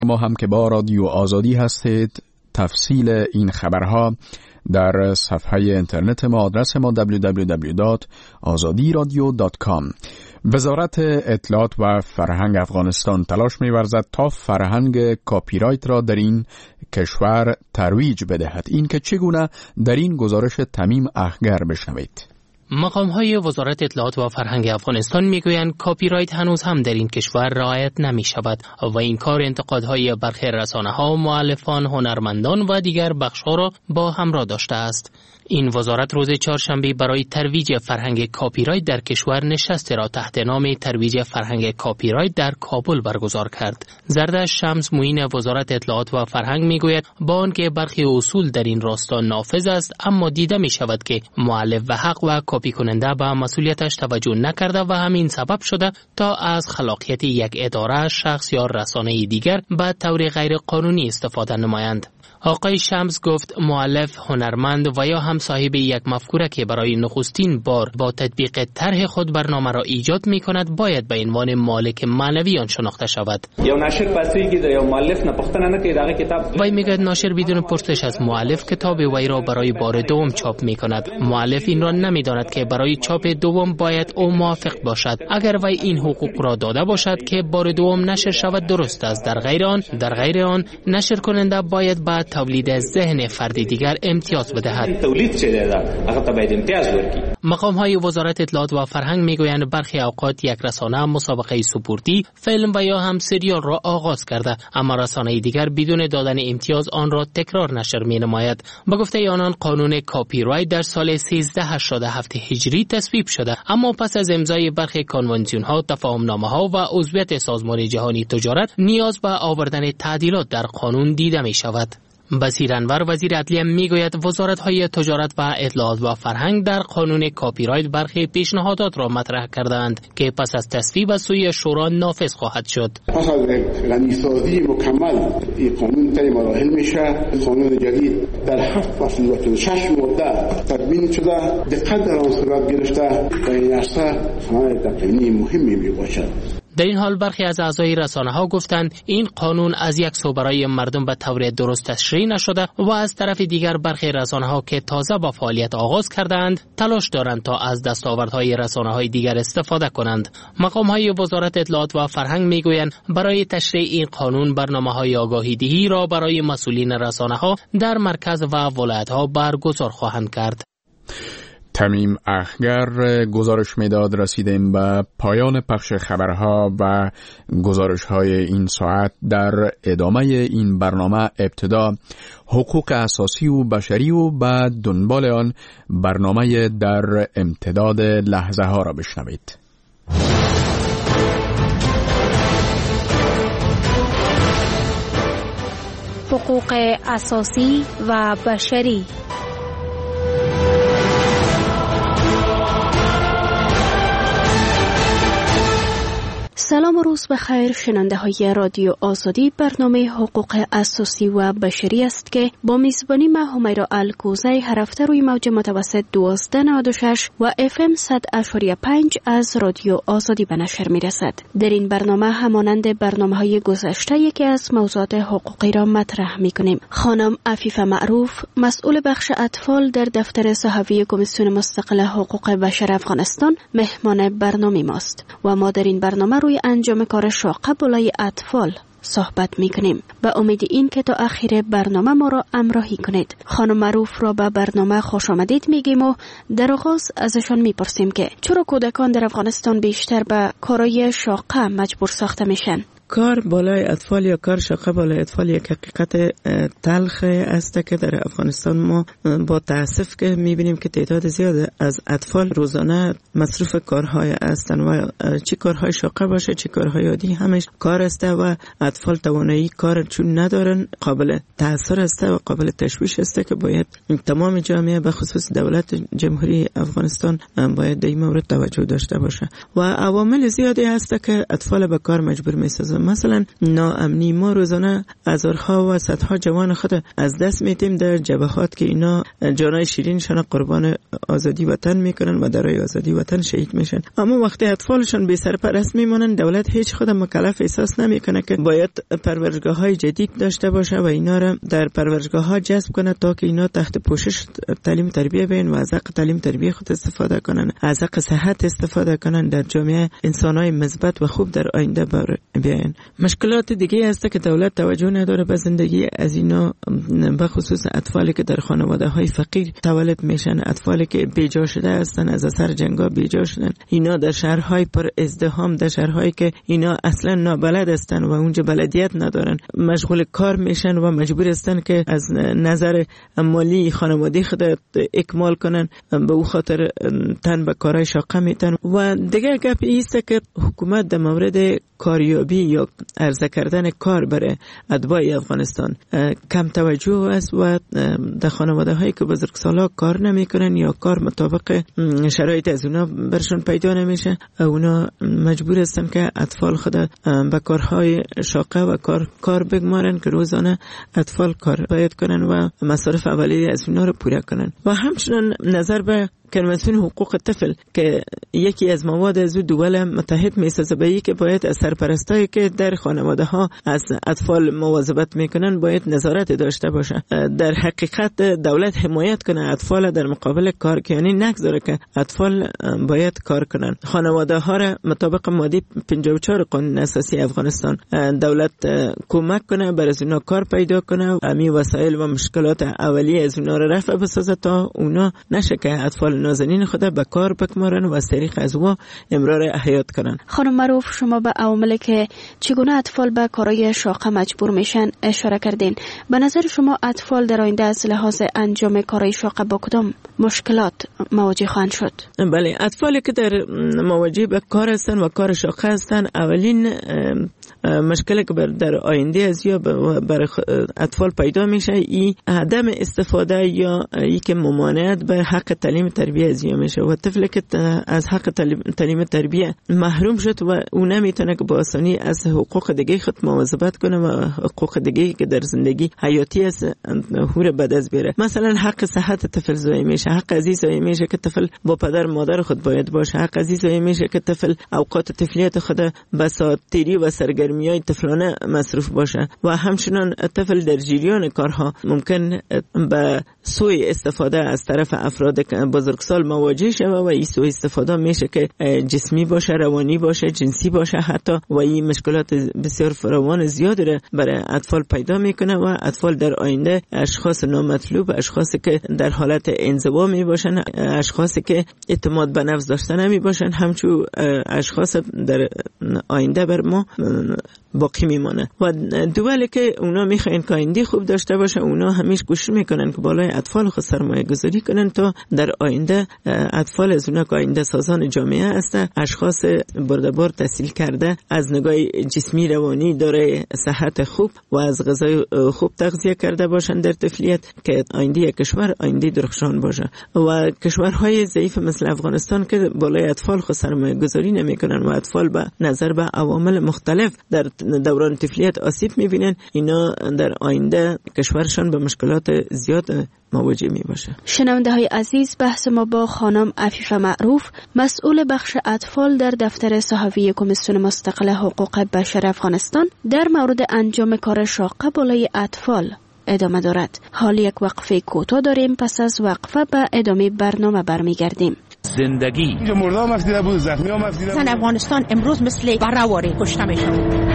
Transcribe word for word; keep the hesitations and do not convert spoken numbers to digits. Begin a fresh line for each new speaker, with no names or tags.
ما هم که با رادیو آزادی هستید. تفصیل این خبرها در صفحه اینترنت ما، آدرس ما دبلیو دبلیو دبلیو دات آزادی رادیو دات کام. وزارت اطلاعات و فرهنگ افغانستان تلاش می‌ورزد تا فرهنگ کاپی رایت را در این کشور ترویج بدهد. این که چگونه در این گزارش تمیم اخگر بشنوید.
مقام‌های وزارت اطلاعات و فرهنگ افغانستان میگویند کاپی رایت هنوز هم در این کشور رعایت نمی شود و این کار انتقادهای برخی رسانه‌ها، مؤلفان، هنرمندان و دیگر بخش‌ها را با همراه داشته است. این وزارت روز چهارشنبه برای ترویج فرهنگ کاپی رایت در کشور نشستی را تحت نام ترویج فرهنگ کاپی رایت در کابل برگزار کرد. زردشت شمس معین وزارت اطلاعات و فرهنگ میگوید با آنکه برخی اصول در این راستا نافذ است، اما دیده می شود که مؤلف و حق و کاپی کننده به مسئولیتش توجه نکرده و همین سبب شده تا از خلاقیت یک اداره، شخص یا رسانه دیگر به طور غیر قانونی استفاده نمایند. آقای شمس گفت مؤلف، هنرمند و یا هم صاحب یک مفکوره که برای نخستین بار با تطبیق طرح خود برنامه را ایجاد می کند باید به عنوان مالک معنوی آن شناخته شود.
یا ناشر پاسویگی د یو مؤلف نه پوښتنه نه کوي دغه کتاب.
وی میگوید ناشر بدون پرسش از مؤلف کتاب وی را برای بار دوم چاپ می کند. مؤلف این را نمیداند که برای چاپ دوم باید او موافق باشد. اگر وی این حقوق را داده باشد که بار دوم نشر شود درست است، در غیر آن در غیر آن نشر کننده باید بعد تولید ذهن فرد دیگر امتیاز بدهد.
تولید چه ده هغه ته باید امتیاز ورکړي.
مقام های وزارت اطلاعات و فرهنگ میگویند برخی اوقات یک رسانه مسابقه سپورتی، فیلم و یا هم سریال را آغاز کرده، اما رسانه دیگر بدون دادن امتیاز آن را تکرار نشر می نماید. با گفته آنان قانون کاپی رایت در سال سیزده هشتاد و هفت هجری تصویب شده، اما پس از امضای برخی کنوانسیون ها، تفاهم نامه ها و عضویت سازمان جهانی تجارت نیاز به آوردن تعدیلات در قانون دیده می شود. بصیر انور وزیر عدلیه میگوید وزارت‌های تجارت و اطلاعات و فرهنگ در قانون کاپی رایت برخی پیشنهادات را مطرح کردند که پس از تصویب از سوی شورا نافذ خواهد شد.
پس از غنی‌سازی مکمل این قانون طی مراحل میشه. قانون جدید در هفت فصل و شش ماده تدوین شده، دقت در آن صورت گرفته و این عرصه صنایع تقنینی مهمی میباشد.
در این حال برخی از اعضای رسانه ها گفتند این قانون از یک سو برای مردم به طور درست تشریح نشده و از طرف دیگر برخی رسانه ها که تازه با فعالیت آغاز کردند تلاش دارند تا از دستاوردهای رسانه های دیگر استفاده کنند. مقام های وزارت اطلاعات و فرهنگ میگویند برای تشریح این قانون برنامه های آگاهی دهی را برای مسئولین رسانه ها در مرکز و ولایت ها برگزار خواهند کرد.
تمیم اخگر گزارش میداد. رسیدیم به پایان پخش خبرها و گزارش های این ساعت. در ادامه این برنامه ابتدا حقوق اساسی و بشری و بعد دنبال آن برنامه در امتداد لحظه ها را بشنوید.
حقوق اساسی و بشری. سلام و روز بخیر شنونده های رادیو آزادی. برنامه حقوق اساسی و بشری است که با میزبانی من همیرا الکوزی هر هفته روی موج متوسط دوازده نود و شش و اف ام صد و پنج از رادیو آزادی به نشر می رسد. در این برنامه همانند برنامه های گذشته یکی از موضوعات حقوقی را مطرح می کنیم. خانم عفیفه معروف، مسئول بخش اطفال در دفتر صحوی کمیسیون مستقل حقوق بشر افغانستان، مهمان برنامه ماست و ما در این برنامه روی انجام کار شاقه بالای اطفال صحبت میکنیم. به امید این که تا آخر برنامه ما را همراهی کنید. خانم معروف را به برنامه خوش آمدید میگیم و در آغاز ازشان میپرسیم که چرا کودکان در افغانستان بیشتر به کارهای شاقه مجبور ساخته میشن؟
کار بالای اطفال یا کار شاقه بالای اطفال یک حقیقت تلخ است که در افغانستان ما با تأسف که میبینیم که تعداد زیاد از اطفال روزانه مصروف کارهای هستند و چه کارهای شاقه باشه چه کارهای عادی همش کار است و اطفال توانایی کار چون ندارن قابل تأثیر است و قابل تشویش است که باید تمام جامعه به خصوص دولت جمهوری افغانستان باید در این مورد توجه داشته باشه و عوامل زیادی هست که اطفال به کار مجبور میسازن. مثلا ناامنی، ما روزانه هزارها و صدها جوان خود از دست میدیم در جبهات که اینا جانای شیرینشان قربان آزادی وطن میکنن و درای آزادی وطن شهید میشن. اما وقتی اطفالشان بی سرپرست میمونن، دولت هیچ خود مکلف احساس نمیکنه که باید پرورشگاه های جدید داشته باشه و اینا را در پرورشگاه ها جذب کنه تا که اینا تحت پوشش تعلیم تربیه بین و از حق تعلیم تربیه خود استفاده کنن، از حق صحت استفاده کنن، در جامعه انسانای مثبت و خوب در آینده بیاین. مشکلات دیگه است که دولت توجه نداره به زندگی از اینا، به خصوص اطفالی که در خانواده های فقیر تولد میشن، اطفالی که بیجا شده هستن، از اثر جنگا بیجا شدن. اینا در شهرهای پر ازدحام، در شهرهایی که اینا اصلا نابلد هستن و اونجا بلدیت ندارن، مشغول کار میشن و مجبور هستن که از نظر مالی خانواده خود اکمال کنن، به او خاطر تن به کارهای شاقه میتن. و دیگه گپ ایست که حکومت در مورد کاریابی یا عرضه کردن کار برای اتباع افغانستان کم توجه است و در خانواده هایی که بزرگسالا کار نمیکنن یا کار مطابق شرایط از اونا برشون پیدا نمیشه، اونا مجبور هستن که اطفال خود به کارهای شاقه و کار کار بگمارن که روزانه اطفال کار باید کنن و مصارف اولیه از اونا رو پوره کنن. و همچنین نظر به کنوانسیون حقوق طفل که یکی از مواد از دول متحد میسازه به این که باید از سرپرستایی که در خانواده ها از اطفال مواظبت میکنن باید نظارت داشته باشه. در حقیقت دولت حمایت کنه اطفال در مقابل کار، یعنی نگذاره که اطفال باید کار کنن. خانواده ها را مطابق ماده پنجاه و چهار قانون اساسی افغانستان دولت کمک کنه برای اونا کار پیدا کنه، امی وسایل و مشکلات اولیه از اونا را رفع بسازه تا اونا نشه که اطفال نازنین خود به کار بکمارن و از طریق از او امرار حیات کنن.
خانم معروف، شما به عواملی که چگونه اطفال به کارهای شاقه مجبور میشن اشاره کردین. به نظر شما اطفال در آینده از لحاظ انجام کارهای شاقه با کدام مشکلات مواجه خواهند شد؟
بله، اطفالی که در مواجه به کار هستن و کار شاقه هستن، اولین مشکلی که در آینده از یا برای اطفال پیدا میشه ای عدم استفاده یا ای که ممانعت به حق تعلیم تربیه از یا میشه و طفلی که از حق تعلیم تربیه محروم شد و او نمیتونه که با آسانی از حقوق دیگه خود مواظبت کنه و حقوق دیگه که در زندگی حیاتی است هور بد از بیاره. مثلا حق صحت طفل ضایع میشه، حق عزیز ضایع میشه که طفل با پدر مادر خود باید باشه، حق عزیز ضایع میشه که طفل اوقات طفلیت خود به ساعت‌تیری و سرگرمی‌های طفلانه مصروف باشه و همچنین طفل در جریان کارها ممکن به سوء استفاده از طرف افراد بزرگسال مواجه شود و این سوء استفاده میشه که جسمی باشه، روانی باشه، جنسی باشه حتی، و این مشکلات بسیار فراوان زیادی را برای اطفال پیدا میکنه و اطفال در آینده اشخاص نامطلوب، اشخاصی که در حالت انزوا می باشن، اشخاصی که اعتماد به نفس داشته نمی باشن، همچون اشخاص در آینده بر ما باقی میمانه. و دولی که اونا میخواین که آینده خوب داشته باشه، اونا همیشه کوشش میکنن که بالای اطفال خود سرمایه گذاری کنن تا در آینده اطفال از اونا که آینده سازان جامعه هستن، اشخاص بردبار تحصیل کرده، از نگاه جسمی روانی داره صحت خوب و از غذای خوب تغذیه کرده باشن در طفلیت که آینده کشور آینده درخشان باشه. و کشورهای ضعیف مثل افغانستان که بالای اطفال خود سرمایه گذاری نمیکنن و اطفال به نظر به عوامل مختلف در دوران طفلیت آسیب میبینن، اینا در آینده کشورشان به مشکلات زیاد مواجه می باشه.
شنونده های عزیز، بحث ما با خانم عفیفه معروف، مسئول بخش اطفال در دفتر صحوی کمیسیون مستقل حقوق بشر افغانستان، در مورد انجام کار شاقه بالای اطفال ادامه دارد. حال یک وقفه کوتاه داریم، پس از وقفه به ادامه برنامه برمیگردیم.
زندگی اینجا مردم مفدیده بود، زخمی ها مفدیده بود.
افغانستان امروز مثل برهواری کشته میشن.